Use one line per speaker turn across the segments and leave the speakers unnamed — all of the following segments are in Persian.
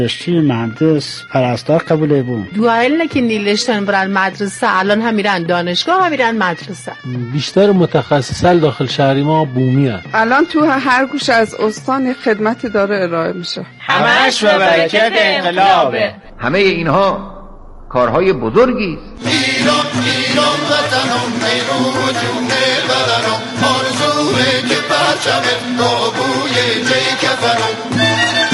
رشته مهندس پرستار قبوله بود.
دوائل که نیلشتن برن مدرسه الان هم میرن دانشگاه هم میرن مدرسه.
بیشتر متخصصان داخل شهری ما بومی هست.
الان تو هر گوشه از استان خدمت داره ارائه میشه.
همش به برکت انقلابه.
همه اینها کارهای بزرگی است.
ایران ایران وطنم میرو جونه بدنم آرزوه که پرچم نابوی جی کفنم.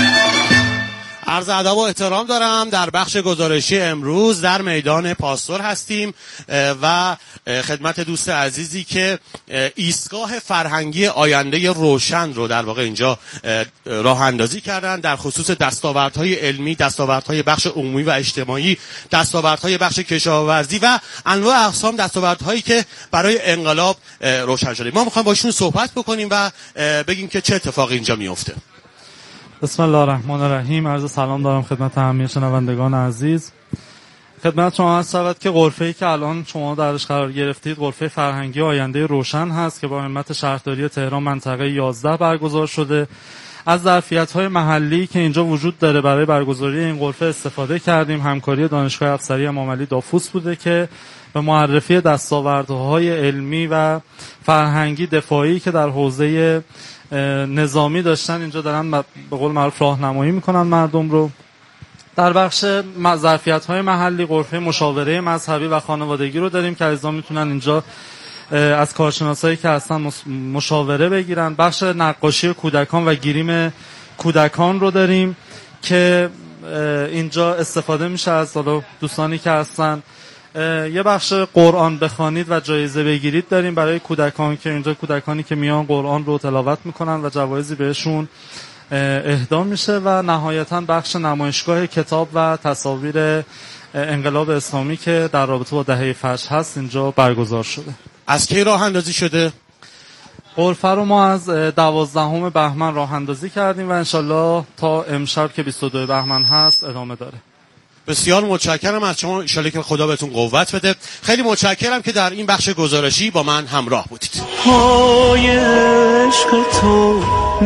عرض ادب و احترام دارم. در بخش گزارشی امروز در میدان پاستور هستیم و خدمت دوست عزیزی که ایستگاه فرهنگی آینده روشن رو در واقع اینجا راه اندازی کردن در خصوص دستاوردهای علمی، دستاوردهای بخش عمومی و اجتماعی، دستاوردهای بخش کشاورزی و انواع اقسام دستاوردهایی که برای انقلاب روشن شده. ما میخوایم باشون صحبت بکنیم و بگیم که چه اتفاقی اینجا میفته.
بسم الله الرحمن الرحیم. عرض سلام دارم خدمت همه شنوندگان عزیز. خدمت شما عرض شود که غرفه‌ای که الان شما درش قرار گرفتید غرفه فرهنگی آینده روشن هست که با همت شهرداری تهران منطقه 11 برگزار شده. از ظرفیت‌های محلی که اینجا وجود داره برای برگزاری این غرفه استفاده کردیم. همکاری دانشگاه افسری امامعلی دافوس بوده که به معرفی دستاوردهای علمی و فرهنگی دفاعی که در حوزه نظامی داشتن اینجا دارن به قول معروف راهنمایی میکنن مردم رو. در بخش ظرفیت‌های محلی غرفه مشاوره مذهبی و خانوادگی رو داریم که عزیزان میتونن اینجا از کارشناسایی که هستن مشاوره بگیرن. بخش نقاشی کودکان و گریم کودکان رو داریم که اینجا استفاده میشه از دوستانی که هستن. یه بخش قرآن بخوانید و جایزه بگیرید داریم برای کودکان که اینجا کودکانی که میان قرآن رو تلاوت میکنن و جوایزی بهشون اهدا میشه. و نهایتاً بخش نمایشگاه کتاب و تصاویر انقلاب اسلامی که در رابطه با دهه فجر هست اینجا برگزار شده.
از کی راه اندازی شده؟
غرفه رو ما از 12 بهمن راه اندازی کردیم و انشالله تا امشب که 22 بهمن هست ادامه داره.
بسیار متشکرم از شما. انشالله که خدا بهتون قوت بده. خیلی متشکرم که در این بخش گزارشی با من همراه بودید.
پای عشق تو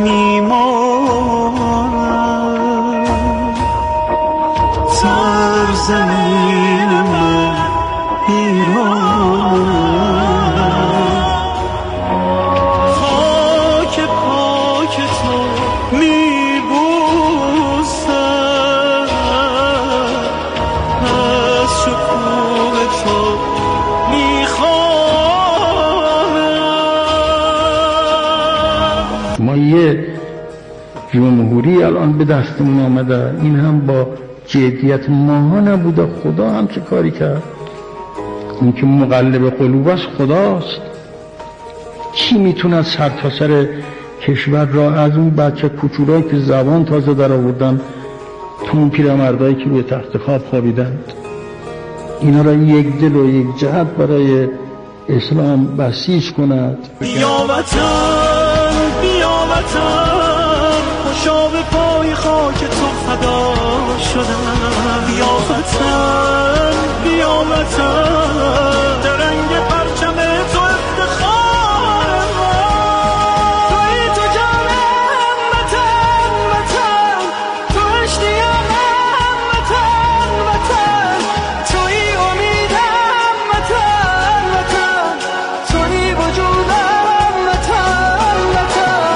میمانم سرزمین من ایران، خاک پاک تو میبوسم از شکوه تو میخوانم.
ما یه جمهوری الان به دستمون آمده، این هم با جدیت ماها نبوده. خدا هم چه کاری کرد؟ این که مقلب قلوب است خداست. کی میتونه سر تا سر کشور را از اون بچه کوچولایی که زبان تازه در آوردن تو اون پیرمردایی که به تخت خواب خوابیدند، اینا را یک دل و یک جهت برای اسلام بسیج کند.
بیا وطن بیا وطن، خوشا به پای خاک تو فدا شدم. بیا وطن بیا وطن، درنگ پرچم تو افتخار ما. توی تو جانم وطن وطن، تو اشتیاقم وطن وطن، توی امیدم وطن وطن، توی وجودم وطن وطن.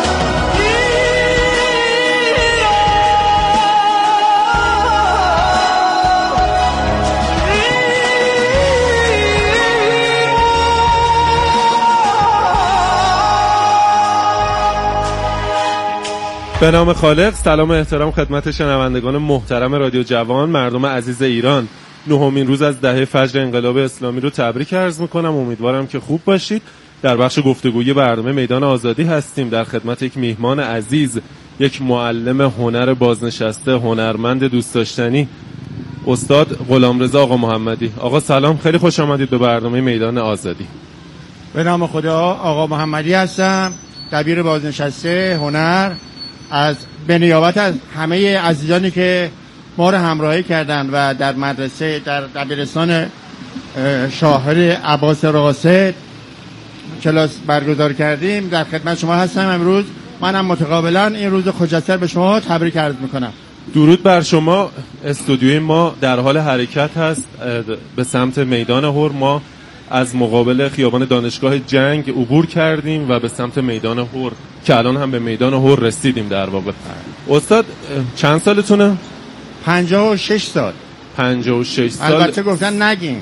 به نام خالق. سلام و احترام خدمت شنوندگان محترم رادیو جوان، مردم عزیز ایران. 9مین روز از دهه فجر انقلاب اسلامی رو تبریک عرض میکنم. امیدوارم که خوب باشید. در بخش گفتگوی برنامه میدان آزادی هستیم. در خدمت یک میهمان عزیز، یک معلم هنر بازنشسته، هنرمند دوست داشتنی، استاد غلامرضا آقا محمدی. آقا سلام، خیلی خوش آمدید به برنامه میدان آزادی.
به نام خدا، آقا محمدی هستم، دبیر بازنشسته هنر. به نیابت از همه عزیزانی که ما رو همراهی کردن و در مدرسه در دبیرستان شاهر عباس راست کلاس برگزار کردیم، در خدمت شما هستم امروز. منم متقابلا این روز خجسته به شما تبریک عرض میکنم.
درود بر شما. استودیوی ما در حال حرکت هست به سمت میدان هور. ما از مقابل خیابان دانشگاه جنگ عبور کردیم و به سمت میدان هور که الان هم به میدان هور رسیدیم در واقع. استاد چند سالتونه؟
56 سال.
56 سال.
البته گفتن نگین.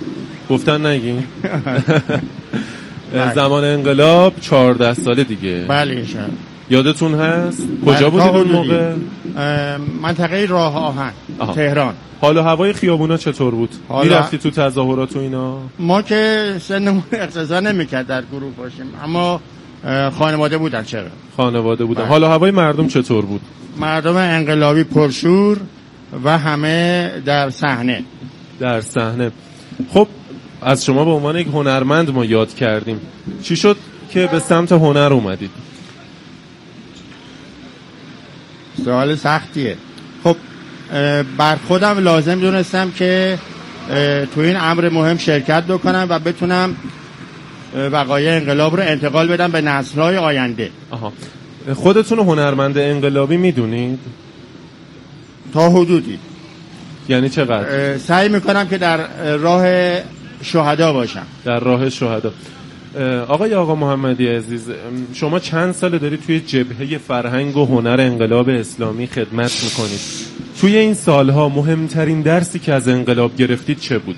زمان انقلاب 14 ساله دیگه.
بله انشاءالله.
یادتون هست؟ کجا بودید اون موقع؟
منطقه راه آهن تهران.
حال و هوای خیابونا چطور بود؟ میرفتی تو تظاهرات و اینا؟
ما که سنمون اقتضا نمیکرد در گروه باشیم، اما خانواده بودن. چرا؟
خانواده بودن. حال و هوای مردم چطور بود؟
مردم انقلابی پرشور و همه در صحنه.
خب از شما به عنوان یک هنرمند ما یاد کردیم. چی شد که به سمت هنر اومدید؟
سوال سختیه. خب بر خودم لازم دونستم که تو این امر مهم شرکت بکنم و بتونم وقایع انقلاب رو انتقال بدم به نسل‌های آینده.
خودتون هنرمند انقلابی میدونید؟
تا حدودی.
یعنی چقدر؟
سعی میکنم که در راه شهدا باشم.
در راه شهدا. آقا محمدی عزیز، شما چند ساله دارید توی جبهه فرهنگ و هنر انقلاب اسلامی خدمت میکنید؟ توی این سالها مهمترین درسی که از انقلاب گرفتید چه بوده؟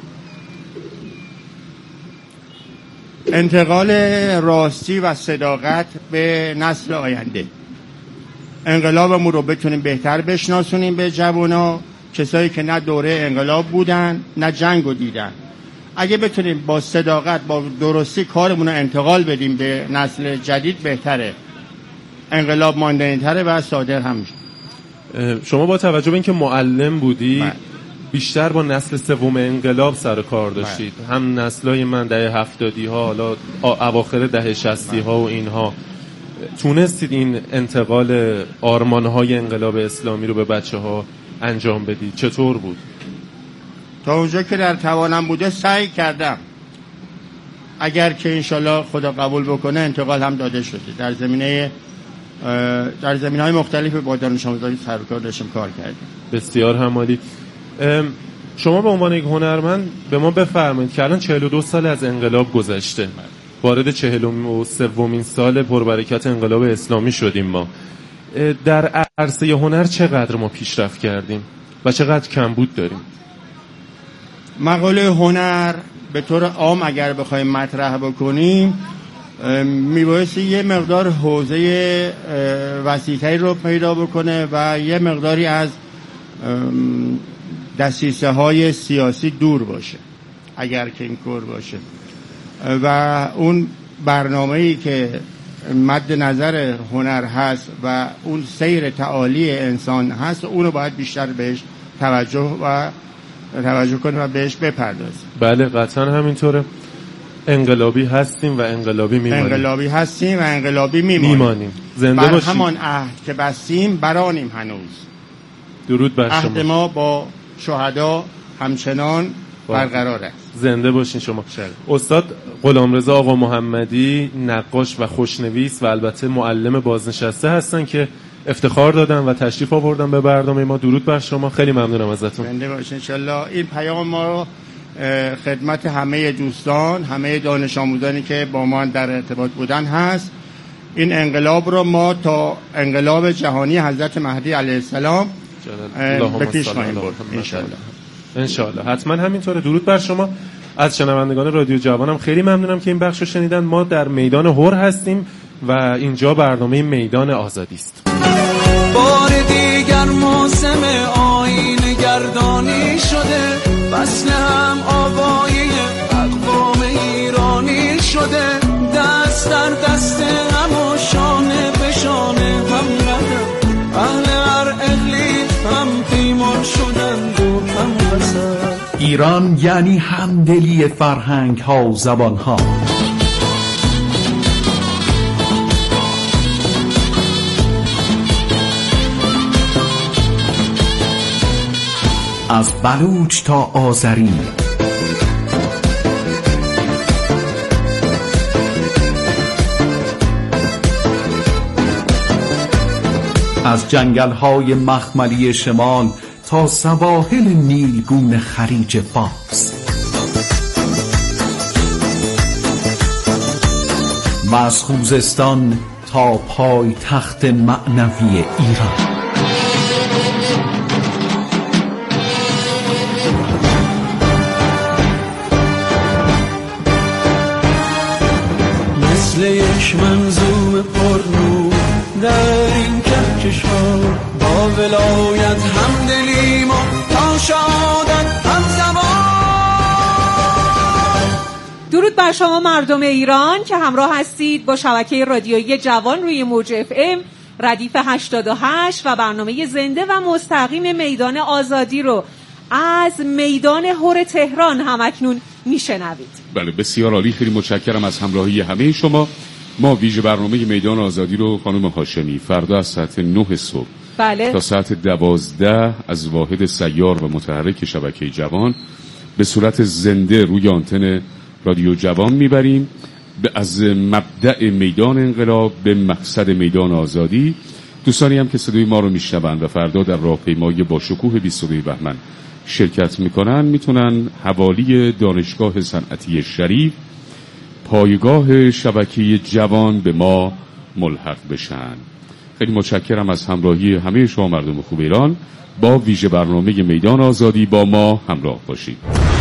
انتقال راستی و صداقت به نسل آینده. انقلابمون رو بتونیم بهتر بشناسونیم به جوانا، کسایی که نه دوره انقلاب بودن نه جنگو دیدن. اگه بتونیم با صداقت با درستی کارمون رو انتقال بدیم به نسل جدید بهتره. انقلاب ماندنی‌تره و صادر هم میشه.
شما با توجه به اینکه معلم بودی بیشتر با نسل سوم انقلاب سر کار داشتید. هم نسلای من دهه 70 ها، حالا اواخر دهه 60 ها و اینها، تونستید این انتقال آرمان‌های انقلاب اسلامی رو به بچه‌ها انجام بدید؟ چطور بود؟
تا اونجا که در توانم بوده سعی کردم. اگر که انشالله خدا قبول بکنه انتقال هم داده شده. در زمینه‌های مختلفی با دانش آموزان سرکار داشتیم کار کردیم.
بسیار همالی. شما به عنوان یک هنرمند به ما بفرمایید که الان 42 سال از انقلاب گذشته، وارد 43مین سال پربرکت انقلاب اسلامی شدیم. ما در عرصه هنر چقدر ما پیشرفت کردیم و چقدر کمبود داریم؟
مقاله هنر به طور عام اگر بخوایم مطرح بکنیم میبایستی یه مقدار حوزه وسیع‌تری رو پیدا بکنه و یه مقداری از دسیسه های سیاسی دور باشه، اگر که این کور باشه، و اون برنامه‌ای که مد نظر هنر هست و اون سیر تعالی انسان هست اونو باید بیشتر بهش توجه کنیم و بهش بپردازیم.
بله قطعا همینطوره. انقلابی هستیم و انقلابی میمانیم. زنده
بر
باشیم.
همان عهد که بستیم برانیم هنوز.
درود بر شما.
عهد ما با شهدا همچنان برقرار است.
زنده باشین شما. استاد غلامرضا آقا محمدی نقاش و خوشنویس و البته معلم بازنشسته هستن که افتخار دادن و تشریف آوردن به برنامه ما. درود بر شما، خیلی ممنونم ازتون.
زنده باشین ان شاءالله. این پیام ما رو خدمت همه دوستان، همه دانش آموزانی که با ما در ارتباط بودن هست. این انقلاب رو ما تا انقلاب جهانی حضرت مهدی علیه السلام به پیش خواهیم برد
ان شاءالله. حتما همینطوره. درود بر شما. از شنوندگان رادیو جوانم خیلی ممنونم که این بخش رو شنیدن. ما در میدان هور هستیم و اینجا برنامه میدان آزادی است.
بار دیگر موسم آیین گردانی شده، وصل هم آوایی اقوام ایرانی شده، دست در دست هم و شانه به شانه هم قدم، اهل هر اقلیم هم پیمان شدند و هم وسط.
ایران یعنی همدلی فرهنگ ها و زبان ها. از بلوچ تا آذری، از جنگل‌های مخملی شمال تا سواحل نیلگون خلیج فارس، و از خوزستان تا پای تخت معنوی ایران.
مثل یک منظوم پرنور در این کهکشان، با ولایت همدلیم و تا شادت همزمان.
درود بر شما مردم ایران که همراه هستید با شبکه رادیویی جوان روی موج FM ردیف 88 و برنامه زنده و مستقیم میدان آزادی رو از میدان هور تهران همکنون میشنوید.
بله بسیار عالی، خیلی متشکرم از همراهی همه شما. ما ویژه برنامه میدان آزادی رو خانم هاشمی فردا از ساعت 9 صبح
بله.
تا ساعت 12 از واحد سیار و متحرک شبکه جوان به صورت زنده روی آنتن رادیو جوان میبریم، از مبدأ میدان انقلاب به مقصد میدان آزادی. دوستانی هم که صدای ما رو میشنون و فردا در راهپیمایی با شکوه 22 بهمن شرکت میکنن میتونن حوالی دانشگاه صنعتی شریف پایگاه شبکه جوان به ما ملحق بشن. خیلی متشکرم از همراهی همه شما مردم خوب ایران. با ویژه برنامه میدان آزادی با ما همراه باشید.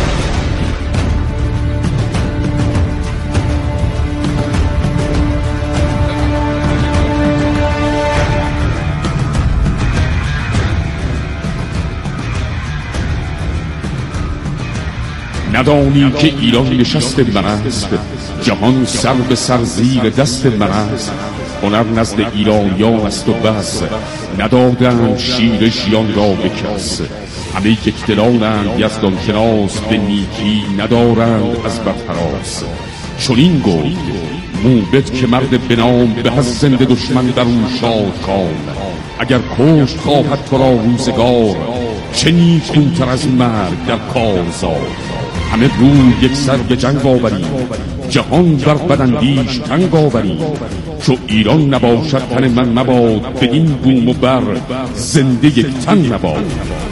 ندانی که ایران نشست من است، جهان سر به سر زیر دست من است. هنر نزد ایرانیان است و بس، ندادند شیر ژیان را به کس. همه یکدلانند یزدان شناس، به نیکی ندارند از بدهراس. چنین گفت موبد که مرد بنام، به از زنده دشمن بر او شادکام. اگر کشت خواهد تو را روزگار، چه نیکوتر از مرگ در کارزار. همه روی یک سر به جنگ آوریم، جهان بر بداندیش تنگ آوریم. چو ایران نباشد تن من مباد، بدین بوم و بر زنده یک تن نباد.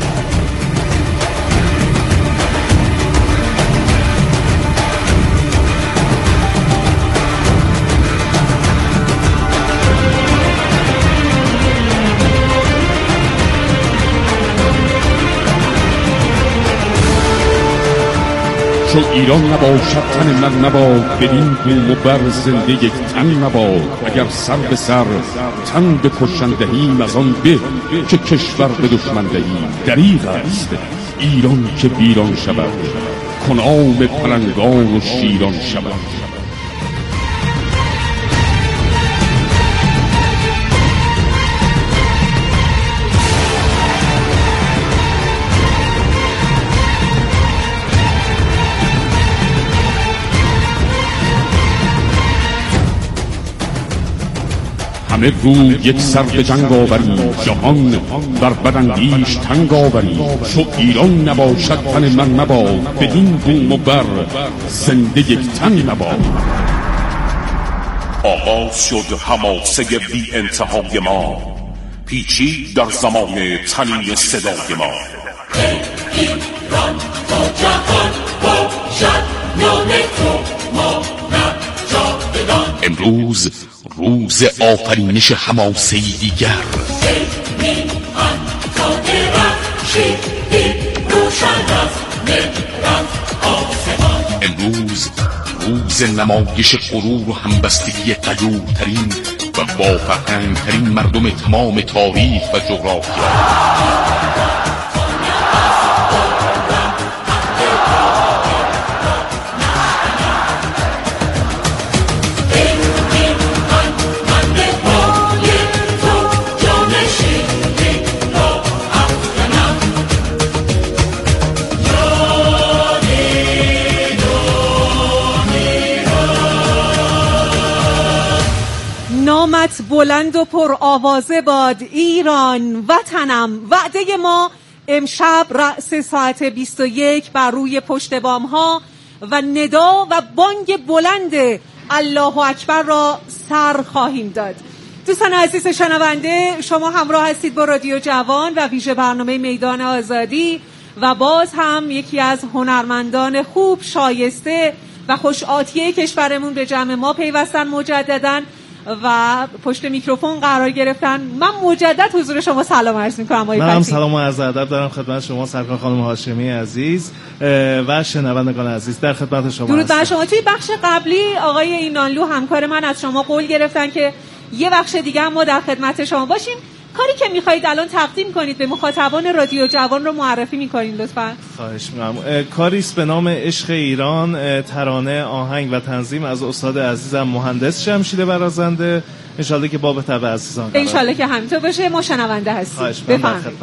چو ایران نباشد تن من نباد، بدین بوم و بر زنده یک تن نباد. اگر سر به سر تن به کشتن دهیم، از آن به که کشور به دشمن دهیم. دریغ است ایران که ویران شود، کنام پلنگان و شیران شود. همه رو یک سر به جنگ آوریم، جهان بر بداندیش تنگ آوریم. چو ایران نباشد تن من مباد، بدین بوم و بر زنده یک تن نباد.
آغاز شد حماسه بی انتهای ما، پیچید در زمان تنین صدای ما.
ایران تا جهان باشد نام تو، ما نجادگان.
امروز روز آفرینش حماسه‌ای دیگر. امروز روز نمایش غرور و همبستگی غیورترین و با فرهنگترین مردم تمام تاریخ و جغرافیا.
نامت بلند و پر آوازه باد ایران وطنم. وعده ما امشب رأس ساعت 21 بر روی پشت بام ها و ندا و بانگ بلند الله اکبر را سر خواهیم داد. دوستان عزیز شنونده، شما همراه هستید با رادیو جوان و ویژه برنامه میدان آزادی و باز هم یکی از هنرمندان خوب، شایسته و خوش آتیه کشورمون به جمع ما پیوستن مجدداً و پشت میکروفون قرار گرفتن. من مجدد حضور شما سلام عرض میکنم.
من هم سلام و عرض ادب دارم خدمت شما سرکار خانم هاشمی عزیز و شنوندگان عزیز. در خدمت شما
درود بر شما. توی بخش قبلی آقای اینانلو همکار من از شما قول گرفتن که یه بخش دیگه هم ما در خدمت شما باشیم. کاری که میخواهید الان تقدیم کنید به مخاطبان رادیو جوان رو معرفی میکنید لطفا.
خواهش می‌کنم. کاری است به نام عشق ایران، ترانه، آهنگ و تنظیم از استاد عزیزم مهندس شمشیر برازنده. انشالله که باب طبع عزیزان قرار.
انشالله که همینطور باشه. ما شنونده هستیم.
بفرمایید.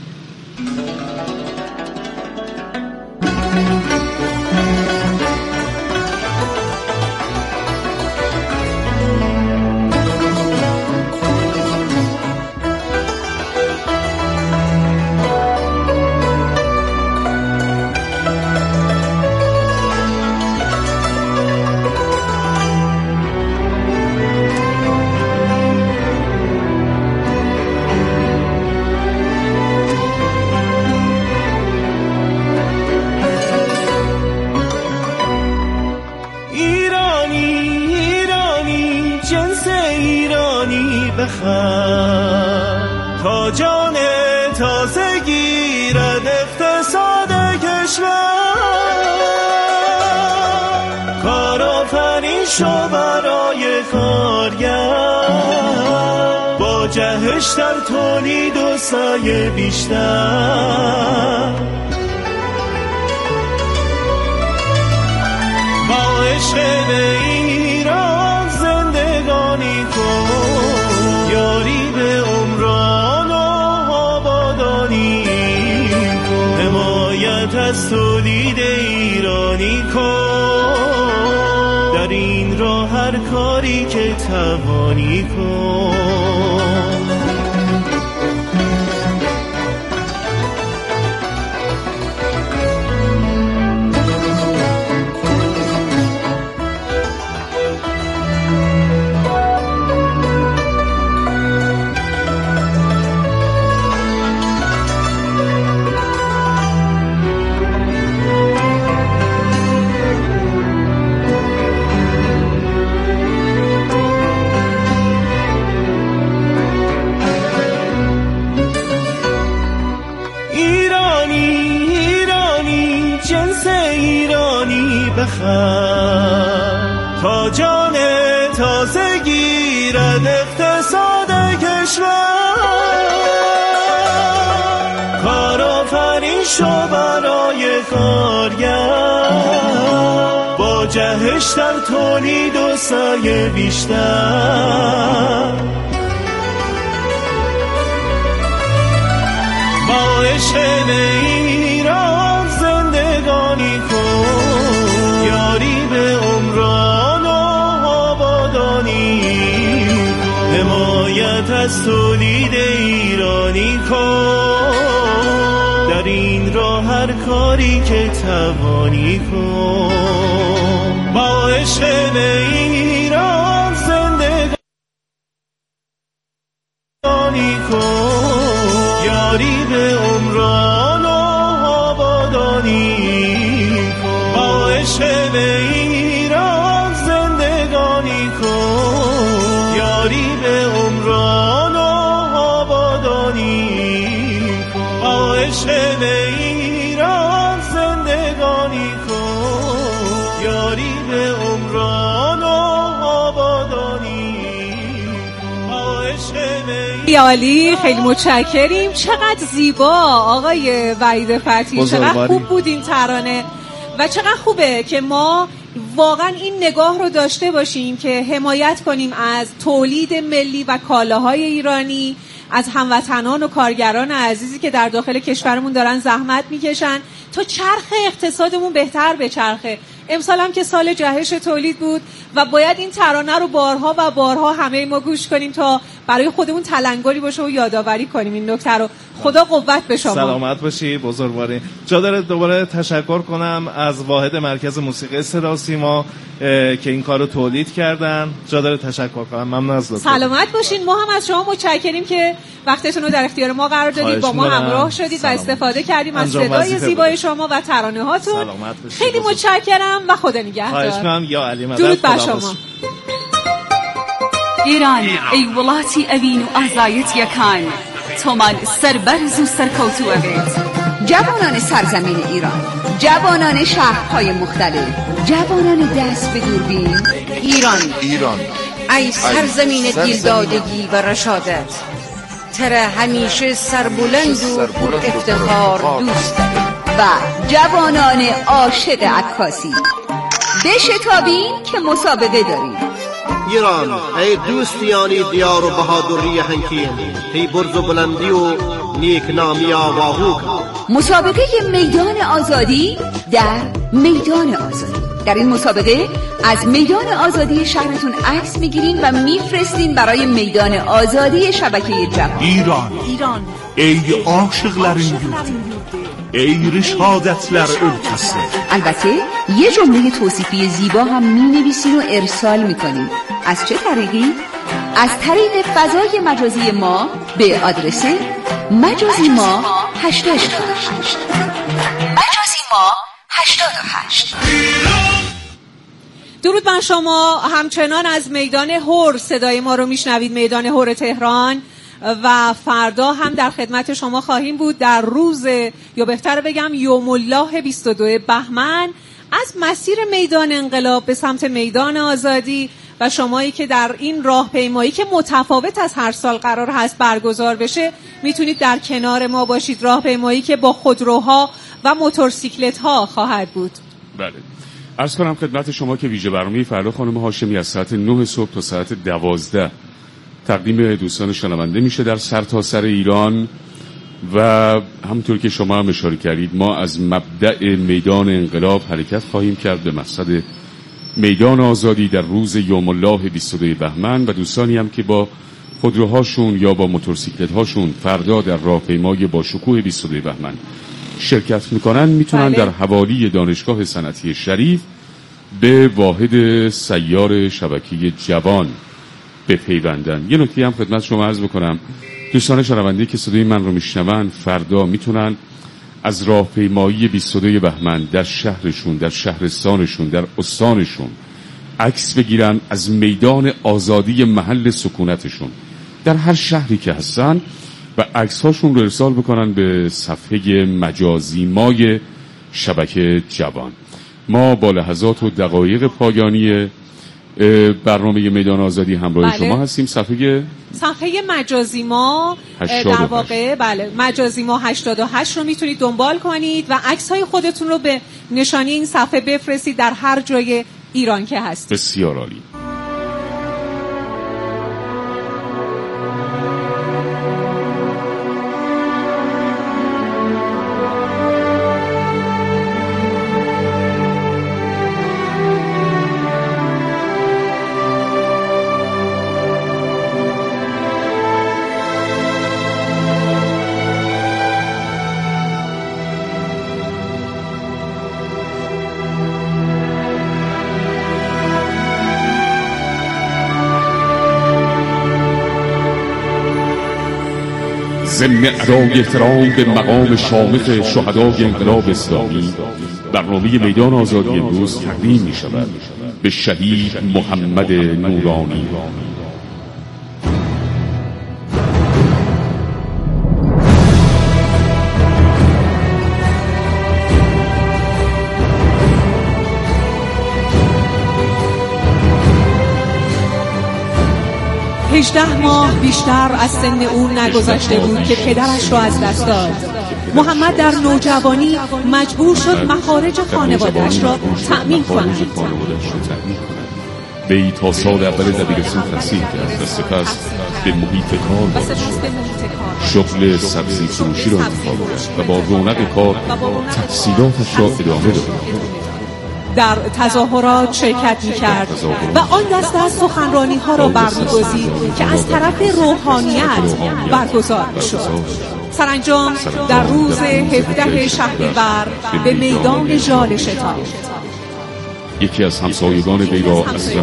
تا جان تازه گیرد اقتصاد کشور، کارآفرین شو برای کارگر، با جهش در تولید و سایه بیشتر، با عشق به ایران زندگانی کن، یاری به عمران و آبادانی کن، حمایت از تولید ایرانی کن، در این راه هر کاری که توانی کن. تا جان تازه گیرد اقتصاد کشور، کارآفرین شو برای کارگر، با جهش در تولید و سایه بیشتر، با عشق ایران زندگانی کن، یاری به عمران و آبادانی کن، حمایت از تولید ایرانی کن، در این راه هر کاری که توانی کن، با عشق ایران زندگانی کن، یاری به عمران و آبادانی کن، با عشق ایران زندگانی کن، یاری به عمران و آبادانی کن، با عشق ایران زندگانی کن، یاری به عمران و آبادانی کن، با عشق
عالی. خیلی متشکریم. چقدر زیبا آقای وحید فتحی، چقدر خوب بود این ترانه و چقدر خوبه که ما واقعا این نگاه رو داشته باشیم که حمایت کنیم از تولید ملی و کالاهای ایرانی، از هموطنان و کارگران عزیزی که در داخل کشورمون دارن زحمت میکشن تا چرخ اقتصادمون بهتر بچرخه. امسال هم که سال جهش تولید بود و باید این ترانه رو بارها و بارها همه ما گوش کنیم تا برای خودمون تلنگری باشه و یادآوری کنیم این نکته رو. خدا قوت به شما.
سلامت باشی بزرگواری. جا داره دوباره تشکر کنم از واحد مرکز موسیقی صدا و سیما که این کارو تولید کردن. جا داره تشکر کنم. ممنون از لطفتون.
سلامت باشین. ما هم از شما متشکریم که وقتتون رو در اختیار ما قرار دادید، با ما همراه شدید و استفاده کردیم از صدای زیبای شما و ترانه هاتون. خیلی متشکرم و خدا نگهدار.
خواهش می‌کنم. یا علی مدد.
درود بر شما.
ایران ای وڵاتی ئەوین و ئازایەت یەکان تۆمان سەربەرز و سەرکەوتوو ئەبێت.
جوانان سرزمین ایران، جوانان شهرهای مختلف، جوانان دست به دوربین.
ایران
ای سرزمین دلدادگی و رشادت، تره همیشه سربلند و پر افتخار دوست و جوانان عاشق عکاسی. بشتابین که مسابقه داریم.
ایران ای دوستیانی دیار و بهادری هنکین، ای برز و بلندی و نیکنامی آواهو کن.
مسابقه میدان آزادی در میدان آزادی. در این مسابقه از میدان آزادی شهرتون عکس میگیرین و میفرستین برای میدان آزادی شبکه جوان.
ایران ey aşıqların yurdu, ey rişadətlər ölkəsi.
البته یه جمله توصیفی زیبا هم مینویسین و ارسال میکنین. از چه طریقی؟ از طریق فضای مجازی ما به آدرس مجازی ما 88. مجازی ما 88.
درود بر شما. همچنان از میدان هور صدای ما رو میشنوید، میدان هور تهران، و فردا هم در خدمت شما خواهیم بود در روز، یا بهتر بگم یوم الله 22 بهمن، از مسیر میدان انقلاب به سمت میدان آزادی. و شمایی که در این راهپیمایی که متفاوت از هر سال قرار هست برگزار بشه میتونید در کنار ما باشید. راهپیمایی که با خودروها و موتورسیکلت ها خواهد بود.
بله. عرض کنم خدمت شما که ویژه برنامه فردا خانم هاشمی از ساعت 9 صبح تا ساعت 12 تقدیم دوستان شنونده میشه در سرتاسر ایران و همونطور که شما هم اشاره کردید ما از مبدأ میدان انقلاب حرکت خواهیم کرد به مقصد میدان آزادی در روز یوم الله 22 بهمن و دوستانی هم که با خودروهاشون یا با موتورسیکلت هاشون فردا در راهپیمای با شکوه 22 بهمن شرکت میکنن میتونن در حوالی دانشگاه صنعتی شریف به واحد سیار شبکه جوان بپیوندن. یه نکته هم خدمت شما عرض بکنم، دوستان شنونده که صدای من رو میشنون فردا میتونن از راهپیمایی 22 بهمن در شهرشون، در شهرستانشون، در استانشون عکس بگیرن از میدان آزادی محل سکونتشون در هر شهری که هستن و عکس‌هاشون رو ارسال بکنن به صفحه مجازی مای شبکه جوان. ما با لحظات و دقایق پایانی برنامه میدان آزادی همراه شما هستیم. صفحه
مجازی ما
88.
در واقع بله مجازی ما 88 رو میتونید دنبال کنید و عکس‌های خودتون رو به نشانی این صفحه بفرستید در هر جای ایران که هستید.
بسیار عالی. ضمن ادای احترام به مقام شامخ شهدای انقلاب اسلامی برنامه میدان آزادی امروز تقدیم می شود به شهید محمد نورانی.
18 ماه بیشتر از سن او نگذشته بود که پدرش را از دست داد. محمد در نوجوانی مجبور شد مخارج خانواده‌اش را تأمین کند.
وی تا سال اول دبیرستان تحصیل کرد و سپس به محیط کار وارد شد. شغل سبزی فروشی را انتخاب کرد و با رونق کار تحصیلاتش را ادامه داد.
در تظاهرات شرکت می‌کرد و آن دسته از سخنرانی‌ها را برمی‌گزید که از طرف روحانیت برگزار می‌شد. سرانجام در روز 17 شهریور به میدان ژال شتافت.
یکی از همسایگان وی را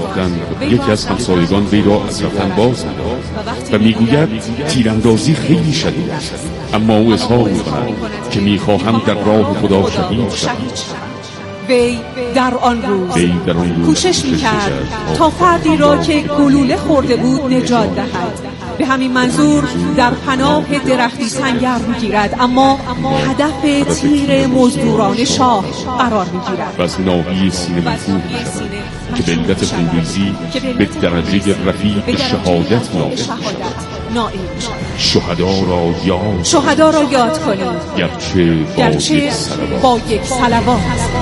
از رفتن باز و میگوید تیراندازی خیلی شدید است، اما او اظهار می‌کند که میخواهم در راه خدا شهید شوم.
وی در آن روز کوشش میکرد تا فردی را که گلوله خورده بود نجات دهد. به همین منظور در پناه درختی سنگر میگیرد، اما هدف تیر مزدوران شاه قرار میگیرد
و از ناحیه سینه منفور که به علت خونریزی به درجه رفیع شهادت نائل شد.
شهدا را یاد کنید، گرچه با یک صلوات.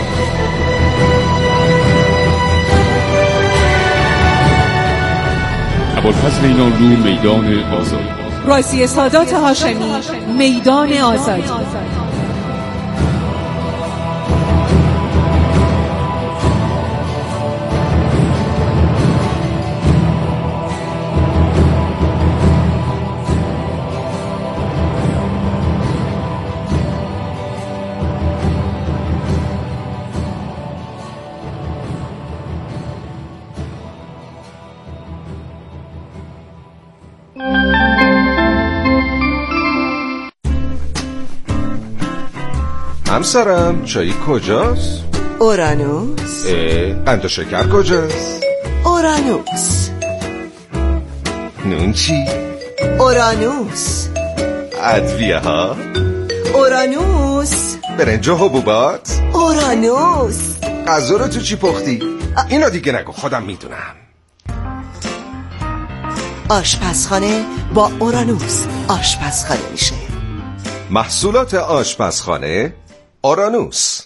ابوالفضل اینانلو، میدان آزادی.
رازی سادات هاشمی، میدان آزادی.
همسرم چایی کجاست؟
اورانوس.
قند و شکر کجاست؟
اورانوس.
نون چی؟
اورانوس.
ادویه ها؟
اورانوس.
برنج و حبوبات؟
اورانوس.
غذا رو تو چی پختی؟ اینا دیگه نگو، خودم میدونم.
آشپزخانه با اورانوس آشپزخانه میشه.
محصولات آشپزخانه اورانوس.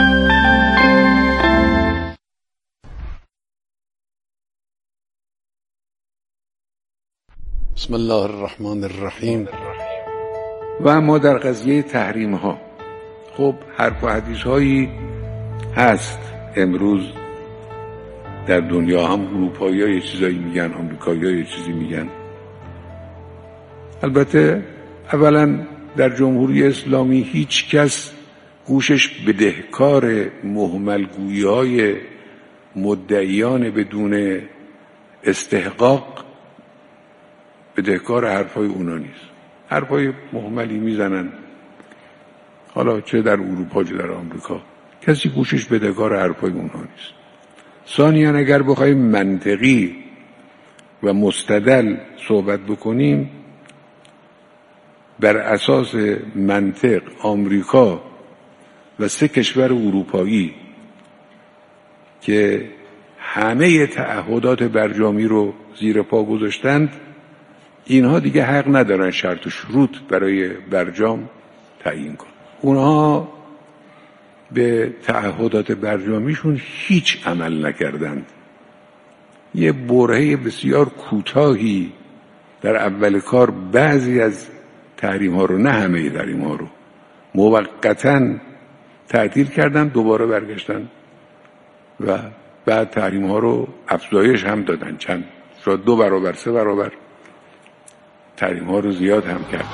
بسم الله الرحمن الرحیم.
و اما در قضیه تحریم ها، خب حرف و حدیث هایی هست امروز در دنیا، هم اروپایی ها یه چیزایی میگن، آمریکایی ها یه چیزی میگن. البته اولا در جمهوری اسلامی هیچ کس گوشش بدهکار مهملگویی های مدعیان بدون استحقاق بدهکار حرفای اونا نیست. حرفای مهملی میزنن، حالا چه در اروپا چه در آمریکا، کسی گوشش بدهکار حرفای اونها نیست. ثانیاً اگر بخوایم منطقی و مستدل صحبت بکنیم، بر اساس منطق آمریکا و 3 کشور اروپایی که همه تعهدات برجامی رو زیر پا گذاشتند، اینها دیگه حق ندارن شرط و شروط برای برجام تعیین کنن. اونها به تعهدات برجامیشون هیچ عمل نکردند. یه برهه بسیار کوتاهی در اول کار بعضی از تحریم ها رو، نه همه تحریم ها رو، موقتاً تعطیل کردن، دوباره برگشتن و بعد تحریم ها رو افزایش هم دادن، چند شاید 2 برابر 3 برابر تحریم ها رو زیاد هم کردن.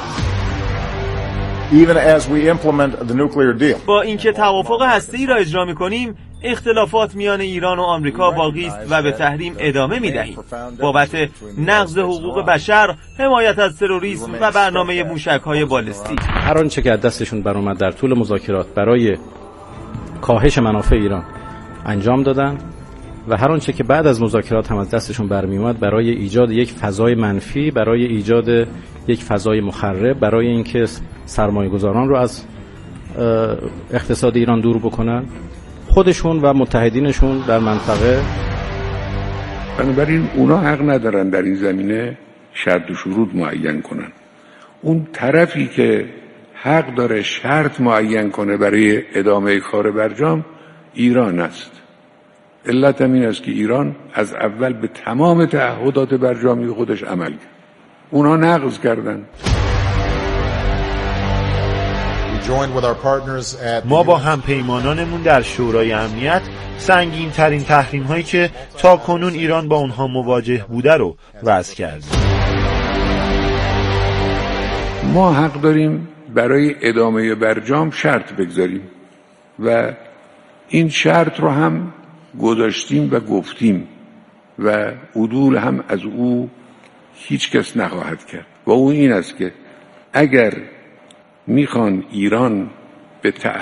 Even as we implement the nuclear deal.
با اینکه توافق هسته‌ای را اجرا می‌کنیم، اختلافات میان ایران و آمریکا باقی است و به تحریم ادامه می‌دهیم. بابت نقض حقوق بشر، حمایت از تروریسم و برنامه موشک‌های بالستیک.
هر آنچه که از دستشون برآمد در طول مذاکرات برای کاهش منافع ایران انجام دادن و هر آنچه که بعد از مذاکرات هم از دستشون برمی اومد برای ایجاد یک فضای منفی، برای ایجاد یک فضای مخرب، برای اینکه سرمایه‌گذاران رو از اقتصاد ایران دور بکنن، خودشون و متحدینشون در منطقه.
بنابراین اونا حق ندارن در این زمینه شرط و شروط معین کنن. اون طرفی که حق داره شرط معین کنه برای ادامه کار برجام ایران است. علت هم این است که ایران از اول به تمام تعهدات برجامی خودش عمل کرد. اونا نقض کردن.
ما با همپیمانانمون در شورای امنیت سنگین ترین تحریم هایی که تا کنون ایران با اونها مواجه بوده رو وضع کردیم.
ما حق داریم برای ادامه برجام شرط بگذاریم و این شرط رو هم گذاشتیم و گفتیم و عدول هم از او هیچ کس نخواهد کرد و او این است که اگر میخوان ایران به